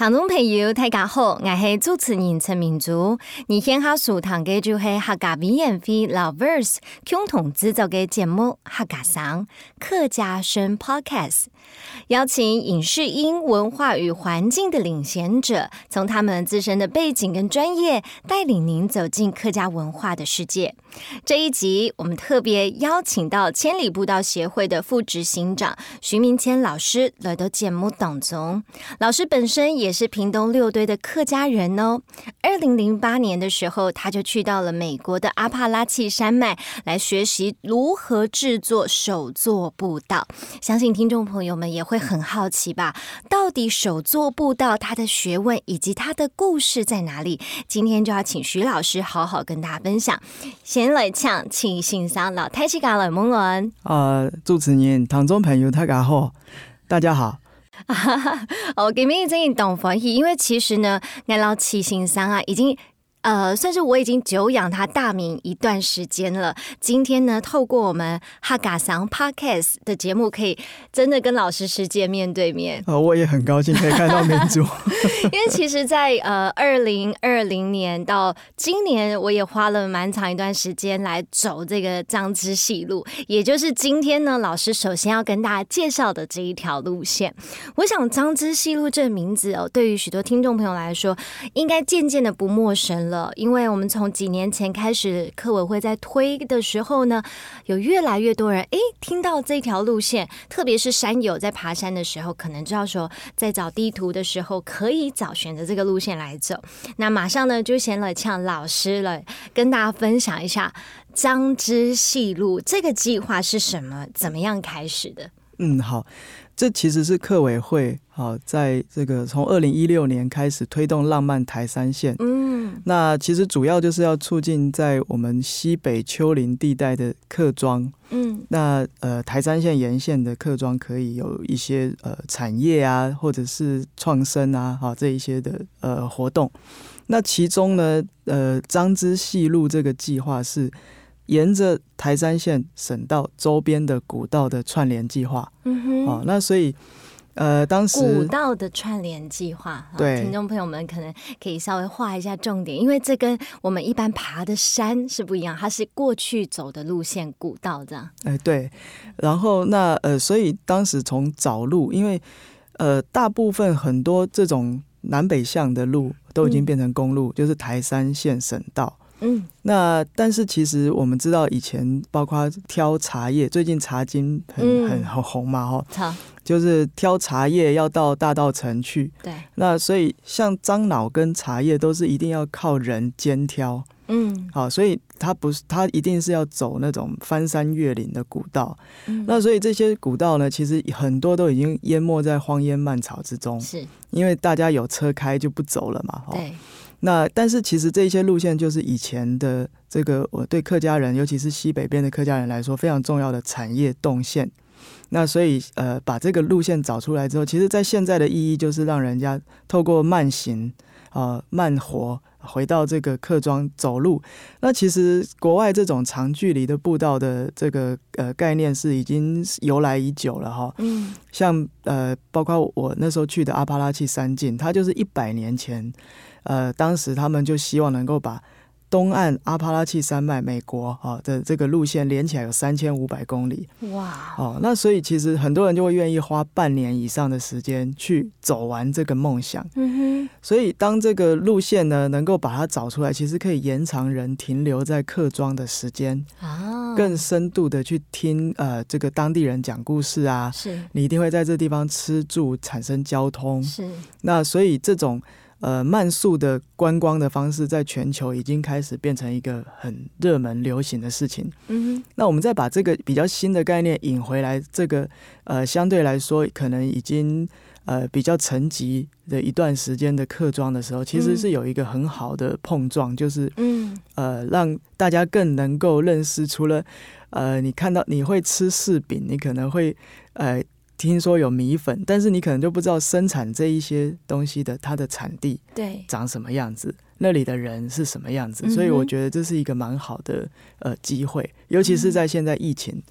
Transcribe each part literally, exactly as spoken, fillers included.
聽眾朋友大家好，我係主持人陳明珠。而現下所談嘅就係客家委員會老 Verse 共同製作嘅節目客家聲客家聲 Podcast， 邀請影視音文化與環境的領先者，從他們自身的背景跟專業，帶領您走進客家文化的世界。這一集我們特別邀請到千里步道協會的副執行長徐明謙老師來到節目當中。老師本身也是屏東六堆的客家人哦。二零零八年的時候，他就去到了美國的阿帕拉契山脈來學習如何製作手作步道。相信聽眾朋友們也會很好奇吧，到底手作步道它的學問以及它的故事在哪裡？今天就要請徐老師好好跟大家分享。先來請請欣賞老太師家來問問。 啊，主持人、聽眾朋友大家好，大家好。 我今天真係懂歡喜，因為其實呢，我老七先生啊，已經呃，算是我已經久仰他大名一段時間了。今天呢，透過我們客家聲 Podcast 的節目，可以真的跟老師實際面對面。 呃，我也很高興可以看到明珠。 因為其實在呃二零二零年到今年，我也花了蠻長一段時間來走這個彰之細路，也就是今天呢，老師首先要跟大家介紹的這一條路線。我想彰之細路這個名字哦，對於許多聽眾朋友來說，應該漸漸的不陌生了。因為我們從幾年前開始，客委會在推的時候呢，有越來越多人誒聽到這條路線，特別是山友在爬山的時候，可能知道說在找地圖的時候可以找選擇這個路線來走。那馬上呢就先來請老師來跟大家分享一下彰之細路這個計劃是什麼，怎麼樣開始的？ 嗯，好，這其實是客委會好，在這個從二零一六年開始推動浪漫台三線。嗯，那其實主要就是要促進在我們西北丘陵地帶的客莊。嗯，那呃台三線沿線的客莊可以有一些呃產業啊，或者是創生啊，好這一些的呃活動。那其中呢，呃彰之細路這個計劃是沿着台三線省道周邊的古道的串聯計劃。嗯哼，哦，那所以呃當時古道的串聯計劃，對，聽眾朋友們可能可以稍微畫一下重點，因為這跟我們一般爬的山是不一樣，它是過去走的路線，古道這樣。 哎，對，然後那呃所以當時從找路，因為呃大部分很多這種南北向的路都已經變成公路，嗯，就是台三線省道。嗯，那但是其實我們知道以前包括挑茶葉，最近茶金很，嗯，很很紅嘛，哈，就是挑茶葉要到大稻埕去。對，那所以像樟腦跟茶葉都是一定要靠人肩挑。嗯，好，所以它不是，它一定是要走那種翻山越嶺的古道。嗯，那所以這些古道呢，其實很多都已經淹沒在荒煙蔓草之中。是，因為大家有車開就不走了嘛。對。那但是其實這些路線就是以前的這個我對客家人，尤其是西北邊的客家人來說非常重要的產業動線。那所以呃把這個路線找出來之後，其實在現在的意義就是讓人家透過慢行呃慢活回到這個客莊走路。那其實國外這種長距離的步道的這個呃概念是已經由來已久了哈。嗯，像呃包括我那時候去的阿帕拉契山徑，它就是一百年前。呃，當時他們就希望能夠把東岸阿帕拉契山脈美國啊的這個路線連起來有三千五百公里。哇！哦，那所以其實很多人就會願意花半年以上的時間去走完這個夢想。嗯哼。所以當這個路線呢能夠把它找出來，其實可以延長人停留在客莊的時間。啊。更深度的去聽呃這個當地人講故事啊。是。你一定會在這地方吃住產生交通。是。那所以這種呃，慢速的觀光的方式在全球已經開始變成一個很熱門流行的事情。嗯哼，那我們再把這個比較新的概念引回來，這個呃相對來說可能已經呃比較沉寂的一段時間的客莊的時候，其實是有一個很好的碰撞，就是嗯呃讓大家更能夠認識，除了呃你看到你會吃柿餅，你可能會呃。聽說有米粉，但是你可能就不知道生產這一些東西的它的產地對長什麼樣子，那裡的人是什麼樣子，所以我覺得這是一個蠻好的呃機會，尤其是在現在疫情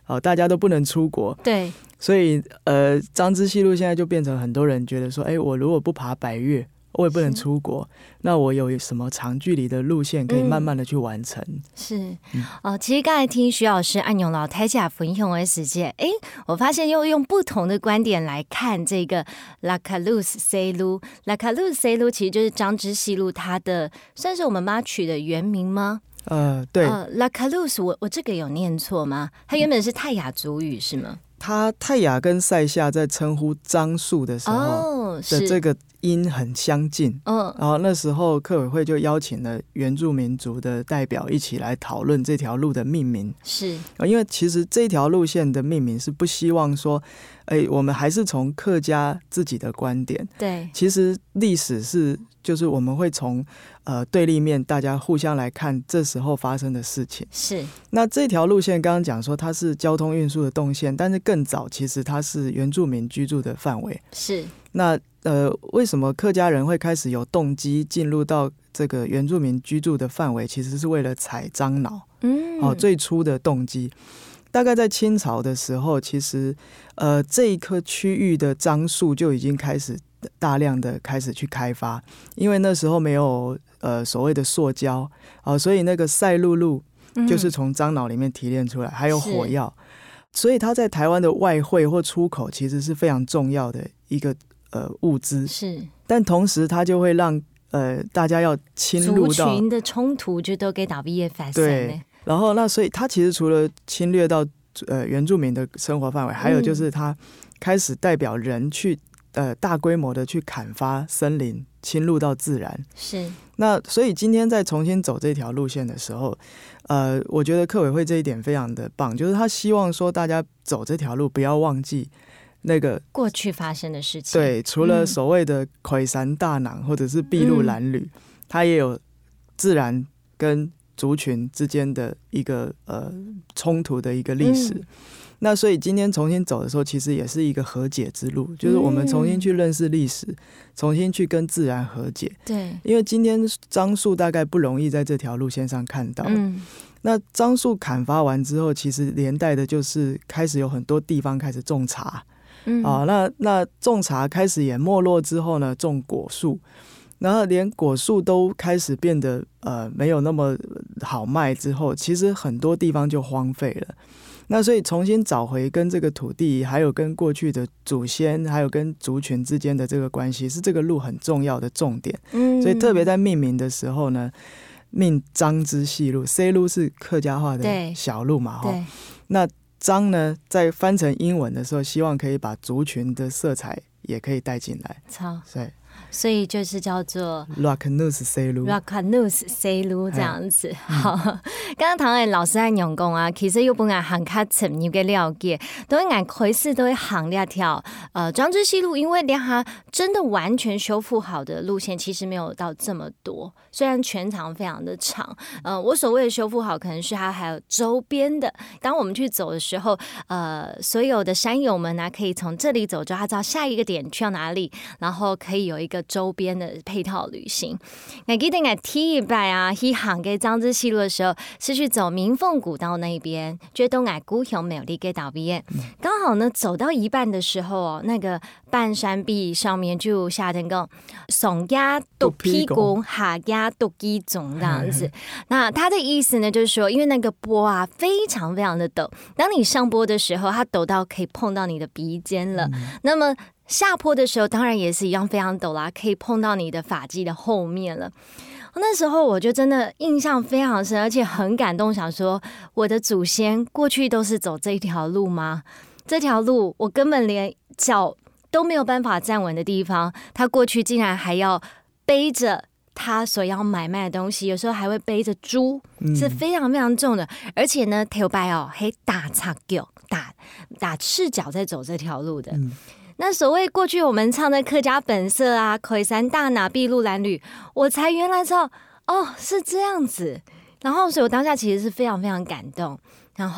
哦，大家都不能出国， 对， 所以呃，彰之西路现在就变成很多人觉得说，哎，我如果不爬百岳，我也不能出国，那我有什么长距离的路线可以慢慢的去完成？嗯、 是，嗯、哦，其实刚才听徐老师按用老太甲分享的时间，哎，我发现又用不同的观点来看这个拉卡鲁斯西路，拉卡鲁斯西路其实就是彰之西路，它的算是我们妈取的原名吗？ 呃，对， 呃，拉卡鲁斯，我我这个有念错吗？它原本是泰雅族语是吗？ 他泰雅跟塞夏在称呼樟树的时候的这个音很相近，哦、然后那时候客委会就邀请了原住民族的代表一起来讨论这条路的命名。 是， 因为其实这条路线的命名是不希望说，哎，我们还是从客家自己的观点。 对， 其实历史是，就是我们会从呃对立面大家互相来看这时候发生的事情。 是， 那这条路线刚刚讲说它是交通运输的动线，但是更早其实它是原住民居住的范围。 是， 那呃，为什么客家人会开始有动机进入到这个原住民居住的范围？其实是为了采樟脑。嗯，哦，最初的动机。大概在清朝的时候，其实呃这一颗区域的樟树就已经开始大量的开始去开发，因为那时候没有呃所谓的塑胶，哦，所以那个赛璐璐就是从樟脑里面提炼出来，还有火药，所以它在台湾的外汇或出口其实是非常重要的一个呃物资。是，但同时它就会让呃大家要侵入到族群的冲突，就都给导毕业发生。 对，然后那所以它其实除了侵略到呃原住民的生活范围，还有就是它开始代表人去呃大规模的去砍伐森林，侵入到自然。是，那所以今天在重新走这条路线的时候，呃，我觉得客委会这一点非常的棒，就是他希望说大家走这条路不要忘记那个过去发生的事情。 对，除了所谓的魁山大囊或者是筚路蓝缕，嗯、它也有自然跟族群之间的一个呃冲突的一个历史。嗯、那所以今天重新走的时候，其实也是一个和解之路，就是我们重新去认识历史，嗯、重新去跟自然和解。对，因为今天樟树大概不容易在这条路线上看到。嗯，那樟树砍伐完之后，其实连带的就是开始有很多地方开始种茶。嗯，啊，那那种茶开始也没落之后呢，种果树。然后连果树都开始变得呃没有那么好卖之后，其实很多地方就荒废了。那所以重新找回跟这个土地，还有跟过去的祖先，还有跟族群之间的这个关系，是这个路很重要的重点。嗯，所以特别在命名的时候呢，命彰之细路 ，C 路是客家话的小路嘛，哈。那彰呢，在翻成英文的时候，希望可以把族群的色彩也可以带进来。 超对。 所以就是叫做 Rakanus C 路 Rakanus C 路这样子。好，刚刚唐爱老师在用功啊，其实又不敢行较深入嘅了解，都会按回事都会行两条呃彰之西路，因为连它真的完全修复好的路线其实没有到这么多，虽然全长非常的长。呃，我所谓的修复好，可能是它还有周边的。当我们去走的时候，呃，所有的山友们呢、啊，可以从这里走，就他知道下一个点去到哪里，然后可以有一个周边的配套旅行。我记得我第一摆啊去行嘅彰之西路的时候，是去走明凤古道那边，觉得我故乡美丽嘅岛边，刚好呢走到一半的时候哦，那个半山壁上面就下灯讲上家独屁股，下家独鸡种这样子。那它的意思呢，就是说，因为那个坡啊非常非常的陡，当你上坡的时候，它陡到可以碰到你的鼻尖了。嗯、那么下坡的时候当然也是一样非常陡啦，可以碰到你的发髻的后面了。那时候我就真的印象非常深，而且很感动，想说我的祖先过去都是走这条路吗？这条路我根本连脚都没有办法站稳的地方，他过去竟然还要背着他所要买卖的东西，有时候还会背着猪，是非常非常重的。嗯、而且呢，头摆哦，还打叉脚，打打赤脚在走这条路的。嗯，那所谓过去我们唱的客家本色啊，魁山大拿筚路蓝缕，我才原来知道哦是这样子。然后所以我当下其实是非常非常感动。然后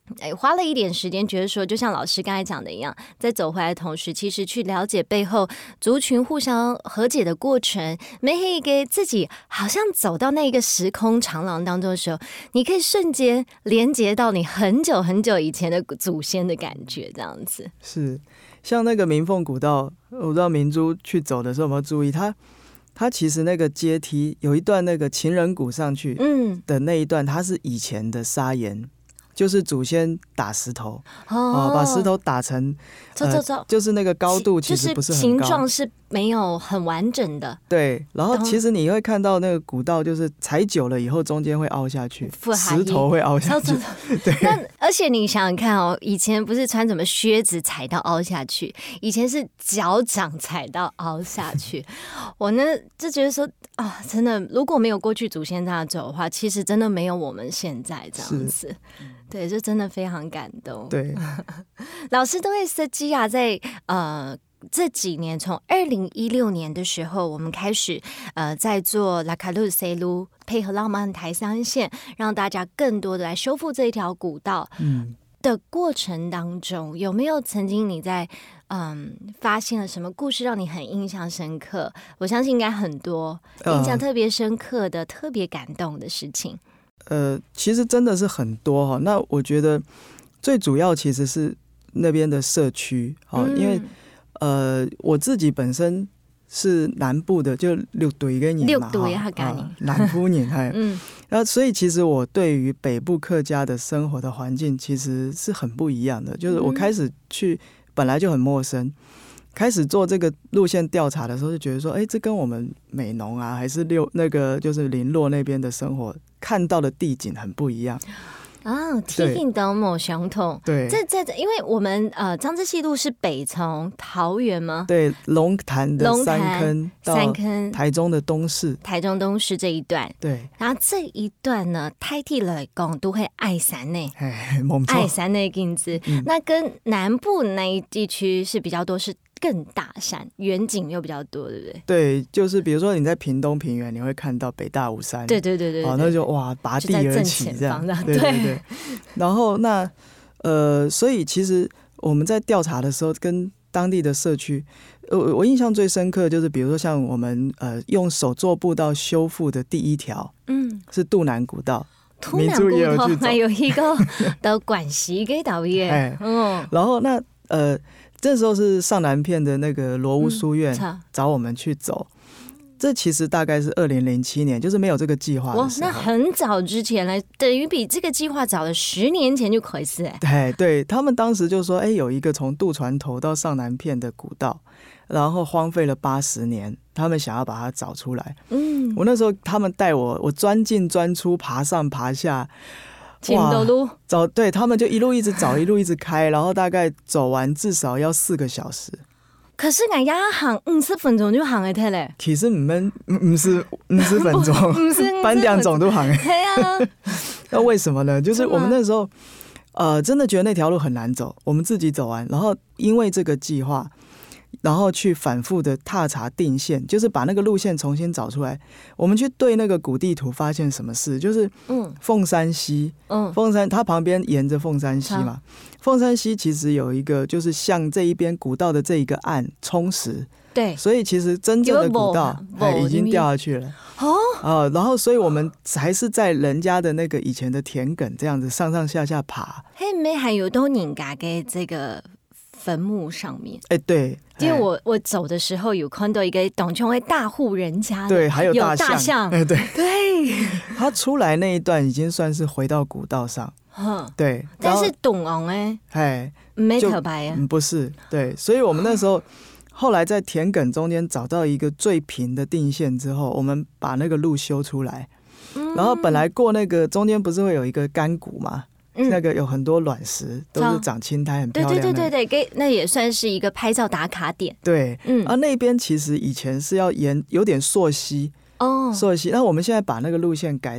哎，花了一点时间，觉得说，就像老师刚才讲的一样，在走回来的同时，其实去了解背后族群互相和解的过程，没可以给自己好像走到那一个时空长廊当中的时候，你可以瞬间连接到你很久很久以前的祖先的感觉，这样子。 是，像那个明凤古道，我不知道明珠去走的时候有没有注意，它它其实那个阶梯有一段那个情人谷上去的那一段，它是以前的砂岩。就是祖先打石头，哦，把石头打成，呃，就是那个高度其实不是很高， 就是形状是没有很完整的。 对，然后其实你会看到那个古道，就是踩久了以后，中间会凹下去，石头会凹下去。对， 那而且你想想看哦，以前不是穿什么靴子踩到凹下去，以前是脚掌踩到凹下去。我呢就觉得说，啊，真的，如果没有过去祖先这样走的话，其实真的没有我们现在这样子。对，就真的非常感动。 对， 老师都会设计啊，在呃这几年，从二零一六年的时候，我们开始呃在做拉卡路塞路，配合浪漫台三线，让大家更多的来修复这一条古道。嗯。的过程当中，有没有曾经你在嗯发现了什么故事让你很印象深刻？我相信应该很多，印象特别深刻的、呃、特别感动的事情。 呃，其实真的是很多哈。那我觉得最主要其实是那边的社区，嗯、因为呃我自己本身是南部的，就六队跟你嘛，六队哈，啊， 南部人还嗯，然后所以其实我对于北部客家的生活的环境其实是很不一样的。就是我开始去本来就很陌生，开始做这个路线调查的时候，就觉得说，哎，这跟我们美浓啊，还是六那个就是林洛那边的生活看到的地景很不一样。 啊，体型都某相同。 对， 这这，因为我们呃彰治西路是北从桃园吗？ 对，龙潭的三坑到三坑， 台中的东势， 台中东势这一段。 对， 然后这一段呢，台地来讲都会爱山呢， 没错， 爱山的景致。嗯、那跟南部那一地区是比较多是。更大山，远景又比较多，对不对？ 对，就是比如说你在屏东平原，你会看到北大武山， 对对对 对, 对， 哦，那就哇拔地而起这样， 对对对。然后那呃，所以其实我们在调查的时候，跟当地的社区，呃，我印象最深刻就是，比如说像我们呃用手作步道修复的第一条，嗯，是肚南古道。 肚南古道还有一个的管溪给导演， 哎，嗯，然后那呃。这时候是上南片的那个罗屋书院找我们去走，嗯、这其实大概是二零零七年，就是没有这个计划的时候。 哇，那很早之前了，等于比这个计划早了十年前就可以是哎。 对对，他们当时就说，哎，有一个从渡船头到上南片的古道，然后荒废了八十年，他们想要把它找出来。嗯，我那时候他们带我，我钻进钻出，爬上爬下。 哇， 找对他们就一路一直找，一路一直开，然后大概走完至少要四个小时。 可是人家行五十分钟就行得脱嘞。 其實唔免唔是五十分鐘，半點鐘都行。 對啊， 那為什麼呢？就是我們那時候，呃，真的覺得那條路很難走，我們自己走完，然後因為這個計劃。然後去反覆的踏查定線，就是把那個路線重新找出來。我們去對那個古地圖，發現什麼事？就是鳳山溪，嗯，鳳山它旁邊沿着鳳山溪嘛。鳳山溪其實有一個，就是向這一邊古道的這一個岸沖蝕。對，所以其實真正的古道已經掉下去了。哦、呃，然後所以我們還是在人家的那個以前的田埂這樣子上上下下爬。 嘿，沒還有多人家嘅這個墳墓上面， 哎，對， 因為我我走的時候有看到一個董瓊威大戶人家， 對，還有大象， 有大象， 哎，對對， 他出來那一段已經算是回到古道上，嗯，對， 但是董昂哎， 哎， 沒特白啊， 不是，對，所以我們那時候後來在田埂中間找到一個最平的定線之後，我們把那個路修出來，然後本來過那個中間不是會有一個乾谷嗎？嗯、那個有很多卵石，都是長青苔，很漂亮的。 對對對對，那也算是一個拍照打卡點。 對，嗯，而那邊其實以前是要沿有點溯溪哦，溯溪。那我們現在把那個路線改到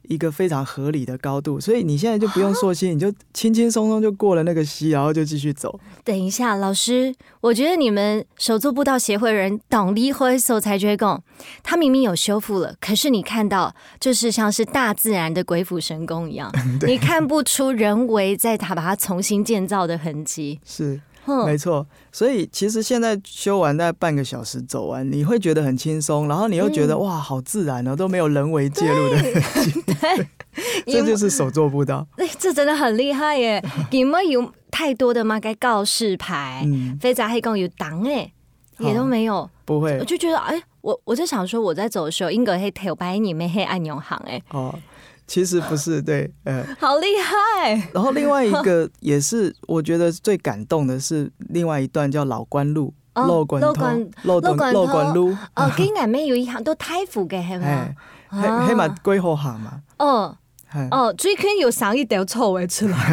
一个非常合理的高度，所以你现在就不用溯溪，你就轻轻松松就过了那个溪，然后就继续走。 等一下，老师，我觉得你们手作步道协会人懂理会所才觉得，他明明有修复了，可是你看到就是像是大自然的鬼斧神工一样，你看不出人为在他把它重新建造的痕迹。 是。没错，所以其实现在修完大概半个小时走完，你会觉得很轻松，然后你又觉得、嗯、哇好自然哦，都没有人为介入的痕迹。对，这就是手作步道。 对，这真的很厉害耶！你们有太多的嘛该告示牌，嗯，非常黑工有档哎，也都没有， 不会。 我就觉得哎，我我在想说我在走的时候，应该黑头白你没黑按钮行哎。 哦。其实不是，对，呃， 好厉害。 然后另外一个也是我觉得最感动的是另外一段叫老关路，漏管头，漏管漏管路。 哦，跟俺妹有一行都太富嘅係咪？ 係係咪幾號行嘛？ 哦。哦，最近有上一條臭味出來，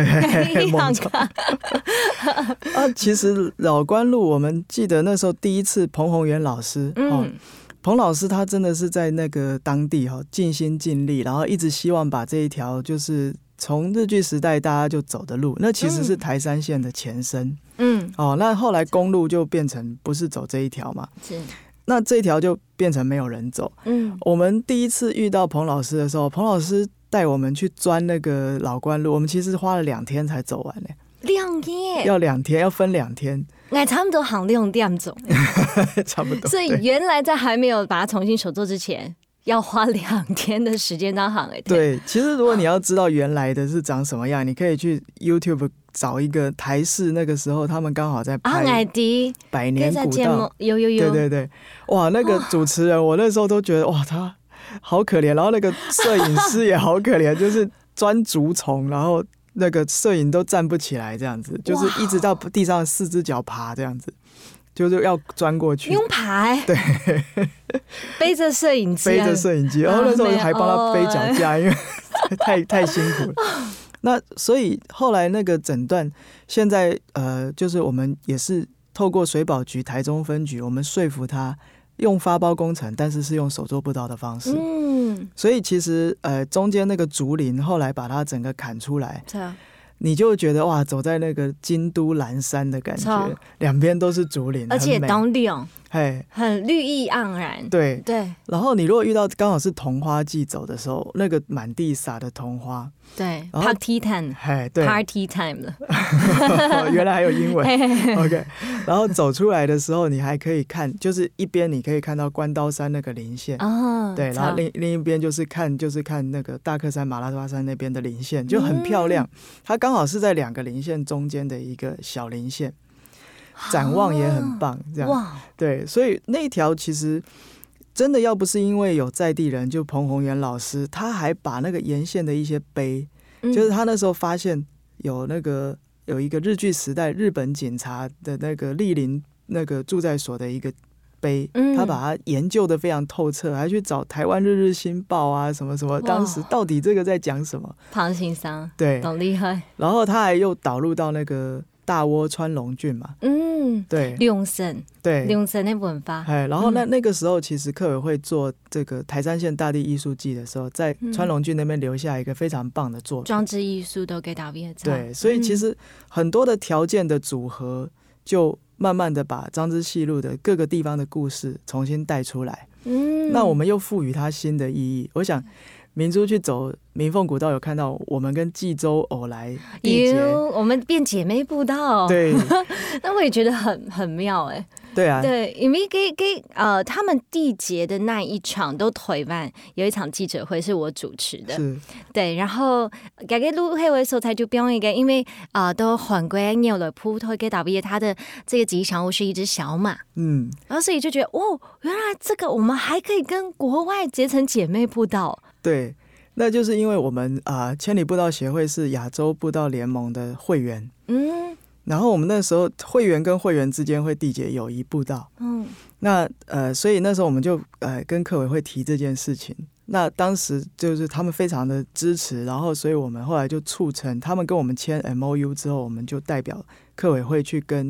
啊，其實老關路，我們記得那時候第一次彭宏源老師，嗯。哦彭老師他真的是在那個當地盡心盡力，然後一直希望把這一條就是從日據時代大家就走的路，那其實是台三線的前身。嗯，哦，那後來公路就變成不是走這一條嘛，是，那這一條就變成沒有人走。嗯，我們第一次遇到彭老師的時候，彭老師帶我們去鑽那個老關路，我們其實花了兩天才走完呢。 兩天？ 要兩天，要分兩天。 我差不多行六點鐘， 差不多。 所以原來在還沒有把它重新手做之前，要花兩天的時間當行誒。 對，其實如果你要知道原來的是長什麼樣，你可以去 YouTube 找一個台視，那個時候他們剛好在拍百年古道， 有有有， 對對對，哇，那個主持人，我那時候都覺得哇，他好可憐，然後那個攝影師也好可憐，就是鑽竹叢，然後。那個攝影都站不起來，這樣子就是一直到地上四隻腳爬，這樣子就是要鑽過去。 用爬？ 對， 背着攝影機， 背着攝影機，然後那時候還幫他背腳架，因為太太辛苦了。那所以後來那個診斷，現在呃，就是我們也是透過水保局台中分局，我們說服他用發包工程，但是是用手作步道的方式。嗯，所以其實呃中間那個竹林後來把它整個砍出來，你就覺得哇，走在那個京都藍山的感覺，兩邊都是竹林， 而且當地哦， 嘿， 很綠意盎然。 對對。 然後你如果遇到剛好是桐花季走的時候，那個滿地撒的桐花， 對 ，party time， 嘿，對 ，party time 了。 原來還有英文，OK。然後走出來的時候，你還可以看，就是一邊你可以看到關刀山那個林線，哦，對，然後另另一邊就是看，就是看那個大克山、馬拉巴山那邊的林線，就很漂亮。嗯、它剛好是在兩個林線中間的一個小林線。展望也很棒，這樣，對，所以那一條其實真的要不是因為有在地人，就彭宏源老師，他還把那個沿線的一些碑，嗯、就是他那時候發現有那個有一個日據時代日本警察的那個蒞臨那個駐在所的一個碑，嗯、他把它研究得非常透徹，還去找台灣日日新報啊什麼什麼，當時到底這個在講什麼？ 龐先生， 對， 好厲害。 然後他還又導入到那個大窩川龍郡嘛，嗯，對，龍神，對， 龍神的文化。 哎，然後那那個時候，其實客委會做這個台三線大地藝術季的時候，在川龍郡那邊留下一個非常棒的作品，裝置藝術都給大家。對，所以其實很多的條件的組合，就慢慢的把彰之細路的各個地方的故事重新帶出來。嗯，那我們又賦予它新的意義。我想明珠去走明鳳古道，有看到我們跟濟州偶來締結， 我們變姐妹步道。 對， 那我也覺得很很妙哎。 對啊， 對，因為給給呃，他們締結的那一場都台灣有一場記者會是我主持的， 是， 對，然後改個錄黑為所才就表演一個，因為啊、呃、都很貴，牛了鋪頭給導演，他的這個吉祥物是一隻小馬，嗯，然後所以就覺得哦，原來這個我們還可以跟國外結成姐妹步道， 對，那就是因為我們啊、呃、千里步道協會是亞洲步道聯盟的會員，嗯。然後我們那時候會員跟會員之間會締結友誼步道，嗯，那呃，所以那時候我們就呃跟客委會提這件事情，那當時就是他們非常的支持，然後所以我們後來就促成，他們跟我們簽 M O U 之後，我們就代表客委會去跟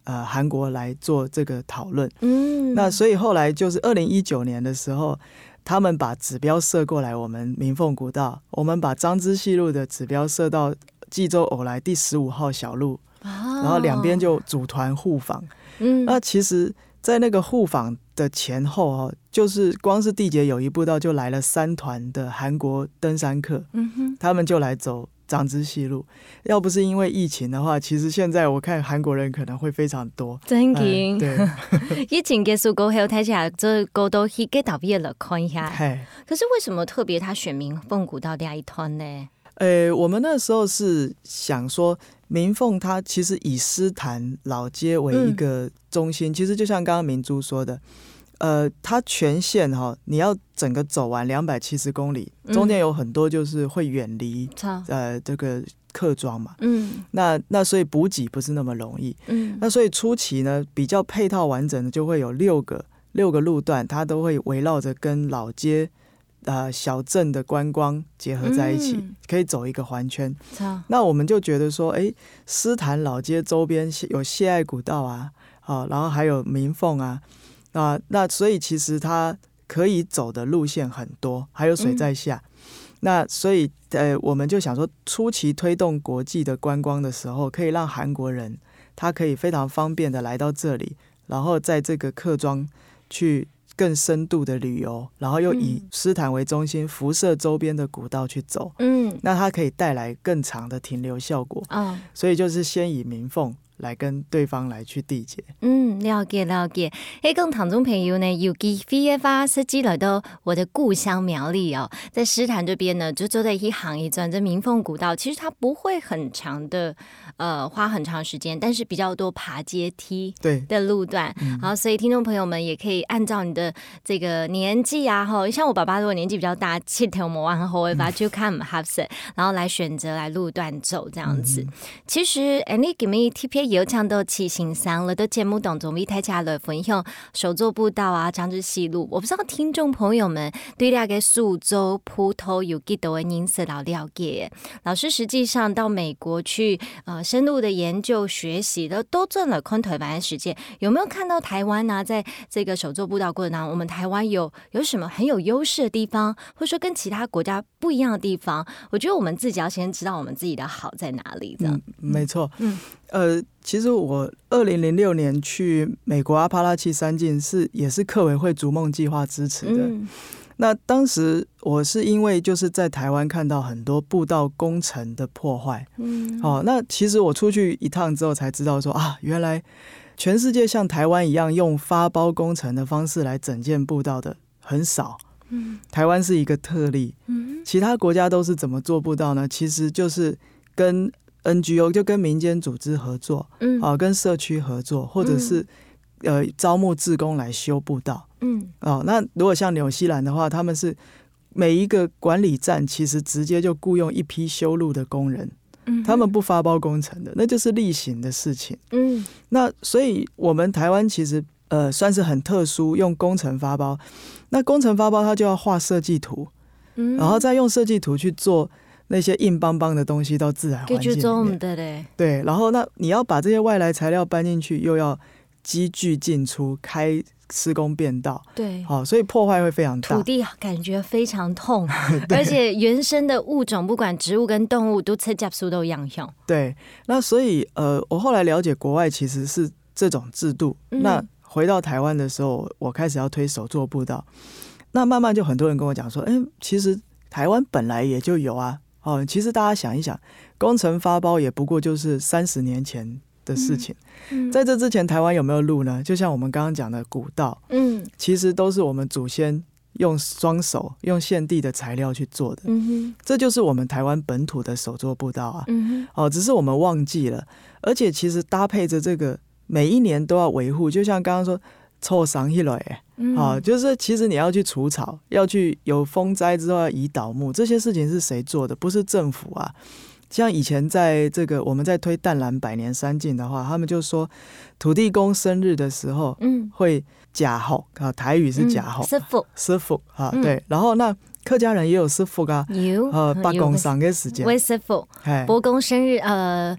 呃韩国来做这个讨论。 嗯， 那所以后来就是二零一九年的时候，他们把指标设过来，我们明凤古道，我们把彰支细路的指标设到济州偶来第十五号小路，哦、然后两边就组团互访。嗯，那其实，在那个互访的前后哦，就是光是缔结友谊步道就来了三团的韩国登山客，嗯哼，他们就来走彰支细路。要不是因为疫情的话，其实现在我看韩国人可能会非常多。 真嘅、 嗯，对， 疫情结束过后，睇起来这高度去给特别了看一下。可是为什么特别他选明凤古道这一团呢？ 呃，我们那时候是想说，明凤它其实以诗坛老街为一个中心，嗯、其实就像刚刚明珠说的，呃，它全线哈、哦，你要整个走完两百七十公里，中间有很多就是会远离、嗯、呃这个客庄嘛，嗯，那那所以补给不是那么容易，嗯，那所以初期呢，比较配套完整的就会有六个六个路段，它都会围绕着跟老街。呃，小镇的观光结合在一起，嗯、可以走一个环圈。那我们就觉得说，哎，诗坛老街周边有谢爱古道啊，哦、然后还有明凤啊，啊，那所以其实它可以走的路线很多，还有水在下。嗯、那所以呃，我们就想说，初期推动国际的观光的时候，可以让韩国人他可以非常方便的来到这里，然后在这个客庄去。更深度的旅游，然后又以诗坛为中心，辐射周边的古道去走，嗯，那它可以带来更长的停留效果，哦，所以就是先以明凤来跟对方来去缔结。 嗯，了解了解。嘿，跟听众朋友呢，有机会的话，设计来到我的故乡苗栗哦，在诗坛这边呢，就走在一行一转这明凤古道，其实它不会很长的，呃，花很长时间，但是比较多爬阶梯的路段。嗯、好，所以听众朋友们也可以按照你的这个年纪啊，哈，像我爸爸如果年纪比较大，七条毛往后会把就看唔合适，然后来选择来路段走这样子。嗯、其实，哎，你给me T P。有唱到骑行山了的节目当中，为大家来分享手作步道啊、彰支细路。我不知道听众朋友们对那个苏州葡萄有几多的认识了了解。老师实际上到美国去呃深入的研究学习的，都做了昆台湾的实践。有没有看到台湾呢、啊？在这个手作步道过程当中，我们台湾有有什么很有优势的地方，或者说跟其他国家不一样的地方？我觉得我们自己要先知道我们自己的好在哪里。这样， 嗯、没错，嗯。呃，其实我二零零六年去美国阿帕拉契山径是也是客委会逐梦计划支持的。嗯、那当时我是因为就是在台湾看到很多步道工程的破坏，嗯，哦，那其实我出去一趟之后才知道说啊，原来全世界像台湾一样用发包工程的方式来整建步道的很少。嗯，台湾是一个特例。嗯，其他国家都是怎么做步道呢？其实就是跟N G O 就跟民间组织合作，嗯，啊，跟社区合作，或者是、嗯、呃招募志工来修步道，嗯，哦，那如果像纽西兰的话，他们是每一个管理站其实直接就雇佣一批修路的工人，嗯，他们不发包工程的，那就是例行的事情，嗯，那所以我们台湾其实呃算是很特殊，用工程发包，那工程发包它就要画设计图，嗯，然后再用设计图去做。那些硬邦邦的东西到自然环境里面，对，然后那你要把这些外来材料搬进去，又要机具进出，开施工变道， 对， 好、哦，所以破坏会非常大， 土地感觉非常痛，而且原生的物种，不管植物跟动物，都吃接触都一样用。 对，那所以呃，我后来了解国外其实是这种制度，嗯、那回到台湾的时候，我开始要推手作步道，那慢慢就很多人跟我讲说，哎，其实台湾本来也就有啊。哦，其实大家想一想，工程发包也不过就是三十年前的事情。嗯嗯、在这之前，台湾有没有路呢？就像我们刚刚讲的古道，嗯，其实都是我们祖先用双手、用现地的材料去做的。嗯哼，这就是我们台湾本土的手作步道啊。嗯哼，哦，只是我们忘记了，而且其实搭配着这个，每一年都要维护。就像刚刚说，臭伤一类。嗯哦、就是其实你要去除草，要去有风灾之后要移倒木，这些事情是谁做的？不是政府啊。像以前在这个我们在推淡蓝百年山径的话，他们就说土地公生日的时候，嗯，会假吼啊，台语是假吼， 师傅师傅啊，嗯、对。然后那客家人也有师傅啊， 有呃，八公生的时间， 为师傅，伯公生日呃。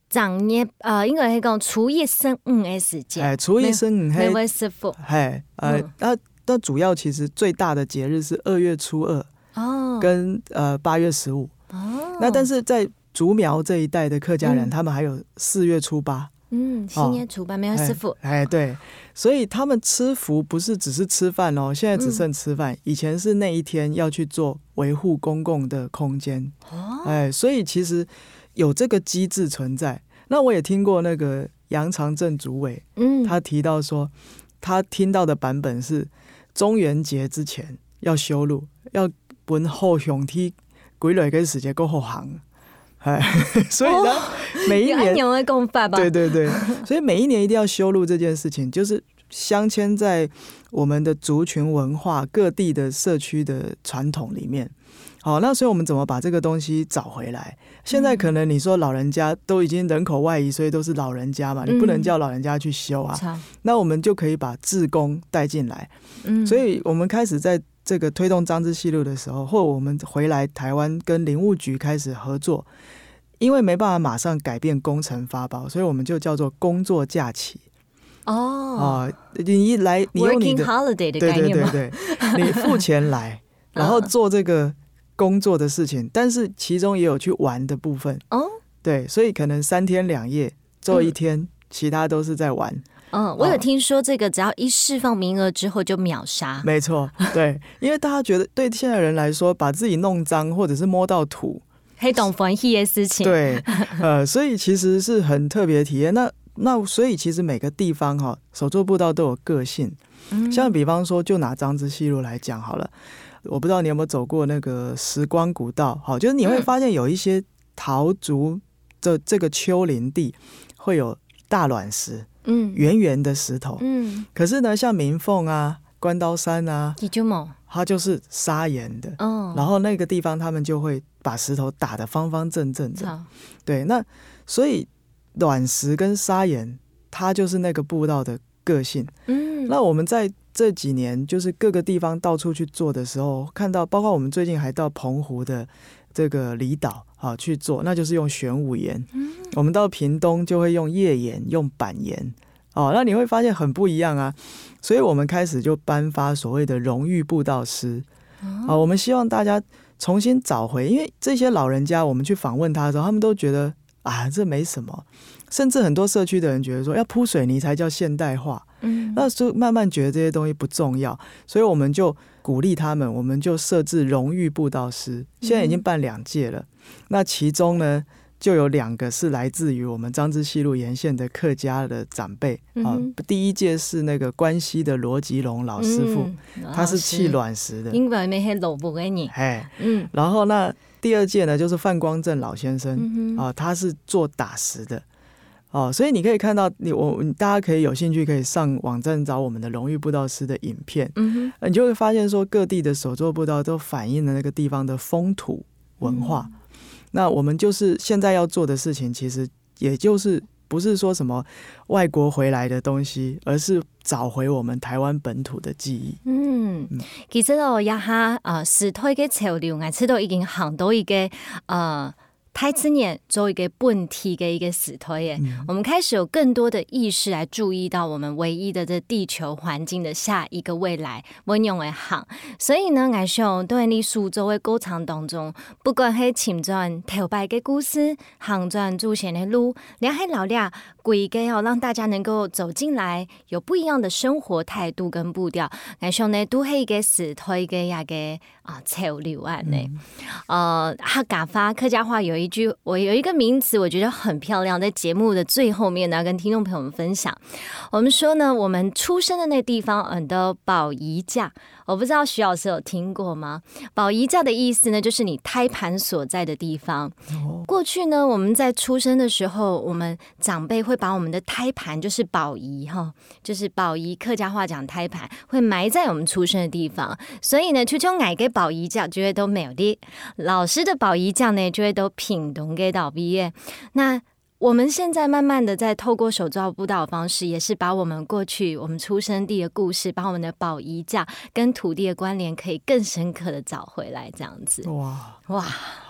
正月呃，应该是讲初一十五的时间。 哎，初一十五， 每位师傅。 哎，呃，那、嗯、那主要其实最大的节日是二月初二哦，跟呃八月十五哦。那但是在竹苗这一带的客家人，嗯、他们还有四月初八。 嗯，新年初八没有师傅。 哎，对，所以他们吃福不是只是吃饭哦，现在只剩吃饭。嗯、以前是那一天要去做维护公共的空间。哦，哎，所以其实有这个机制存在。那我也听过那个杨长正主委，嗯，他提到说，他听到的版本是中元节之前要修路，要本后上天归来个时间够后行。所以呢，哦、每一年对对对，所以每一年一定要修路这件事情，就是镶嵌在我们的族群文化、各地的社区的传统里面。好，那所以我们怎么把这个东西找回来？现在可能你说老人家都已经人口外移，所以都是老人家嘛，你不能叫老人家去修啊。嗯、那我们就可以把志工带进来。嗯，所以我们开始在这个推动彰之西路的时候，或我们回来台湾跟林务局开始合作，因为没办法马上改变工程发包，所以我们就叫做工作假期。哦，啊，你一来，你用你的 working holiday 的概念吗？ 对对对对，你付钱来，然后做这个工作的事情，但是其中也有去玩的部分。哦，对，所以可能三天两夜做一天，嗯、其他都是在玩。 嗯，我有听说这个，只要一释放名额之后就秒杀。 没错，对，因为大家觉得对现在人来说，把自己弄脏或者是摸到土， 黑洞欢喜的事情。 对，呃，所以其实是很特别的体验。那那所以其实每个地方哈，手作步道都有个性。嗯、像比方说，就拿彰之西路来讲好了，我不知道你有没有走过那个时光古道，好，就是你会发现有一些桃竹的这个丘陵地会有大卵石。嗯，圆圆的石头，嗯，可是呢，像明凤啊、关刀山啊，它就是砂岩的，哦，然后那个地方他们就会把石头打得方方正正的，对，那所以卵石跟砂岩，它就是那个步道的个性，嗯，那我们在这几年就是各个地方到处去做的时候，看到，包括我们最近还到澎湖的这个离岛啊去做，那就是用玄武岩。嗯、我们到屏东就会用叶岩、用板岩。哦，那你会发现很不一样啊。所以我们开始就颁发所谓的荣誉步道师。哦、啊，我们希望大家重新找回，因为这些老人家，我们去访问他的时候，他们都觉得啊，这没什么。甚至很多社区的人觉得说，要铺水泥才叫现代化。嗯，那就慢慢觉得这些东西不重要，所以我们就鼓励他们，我们就设置荣誉步道师，现在已经办两届了。嗯、那其中呢，就有两个是来自于我们彰之西路沿线的客家的长辈。嗯啊、第一届是那个关西的罗吉龙老师傅，嗯、他是砌卵石的， 因为那些萝卜给你。 哎，嗯，然后那第二届呢，就是范光正老先生，嗯、啊，他是做打石的。哦，所以你可以看到，你我大家可以有兴趣可以上网站找我们的荣誉步道师的影片，嗯哼，你就会发现说各地的手作步道都反映了那个地方的风土文化。嗯、那我们就是现在要做的事情，其实也就是不是说什么外国回来的东西，而是找回我们台湾本土的记忆。嗯， 嗯其實我一下啊，時代嘅潮流，我知道已經行到一個呃。太子年做一個本體的一個時代耶，嗯、我們開始有更多的意識來注意到我們唯一的這地球環境的下一個未來溫用的行。所以呢，我想在你蘇州的過程當中，不管係前傳頭擺的故事，行傳祖先的路，兩係老倆規個要讓大家能夠走進來，有不一樣的生活態度跟步調。我想呢，都係一個時代嘅一個啊潮流啊呢，呃客家話客家話有一句，我有一個名詞，我覺得很漂亮，在節目的最後面呢，跟聽眾朋友們分享。我們說呢，我們出生的那地方很多保姨家，我不知道徐老師有聽過嗎？保姨家的意思呢，就是你胎盤所在的地方。過去呢，我們在出生的時候，我們長輩會把我們的胎盤，就是保姨哈，就是保姨，客家話講胎盤，會埋在我們出生的地方。所以呢，就將矮嘅保姨家就會都沒有的，老師的保姨家呢就會都屏東嘅島畢業。那我們現在慢慢的在透過手作步道的方式，也是把我們過去我們出生地的故事，把我們的保姨家跟土地的關聯可以更深刻的找回來，這樣子。哇哇，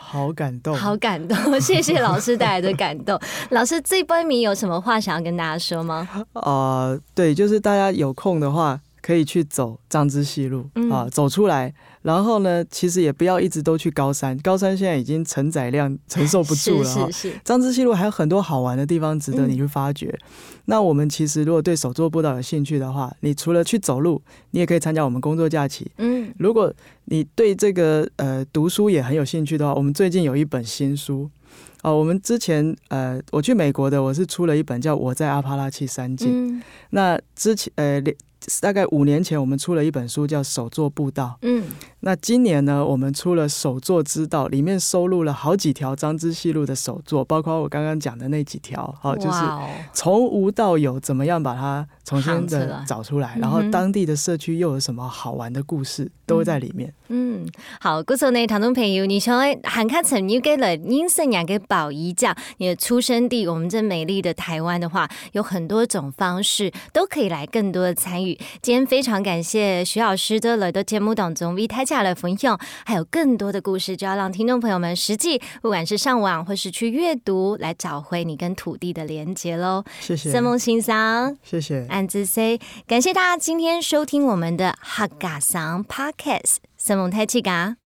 好感动， 好感动，谢谢老师带来的感动。老师这杯米有什么话想要跟大家说吗？ 呃，对，就是大家有空的话可以去走彰之细路、嗯、啊，走出来。然后呢，其实也不要一直都去高山，高山现在已经承载量承受不住了。 是是是， 彰之细路还有很多好玩的地方值得你去发掘。嗯、那我们其实如果对手作步道有兴趣的话，你除了去走路，你也可以参加我们工作假期。嗯，如果你对这个呃读书也很有兴趣的话，我们最近有一本新书。哦，我们之前呃，我去美国的，我是出了一本叫《我在阿帕拉契山径》。嗯，那之前呃。大概五年前，我们出了一本书叫《手作步道》。嗯，那今年呢，我们出了《手作之道》，里面收录了好几条彰之细路的手作，包括我刚刚讲的那几条。好、哦，就是从无到有，怎么样把它重新的找出来，然后当地的社区又有什么好玩的故事，都会在里面。嗯， 好，嗰時呢，聽眾朋友，你想喊卡曾要給了英聖雅給寶儀獎，你的出生地，我們這美麗的台灣的話，有很多種方式都可以來更多的參與。今天非常感謝徐老師的來到節目當中為大家來分享，還有更多的故事，就要讓聽眾朋友們實際不管是上網或是去閱讀，來找回你跟土地的連結咯。 謝謝， 聖夢欣賞， 謝謝， 安之 say， 感謝大家今天收聽我們的客家桑 Podcast。聖夢太氣噶。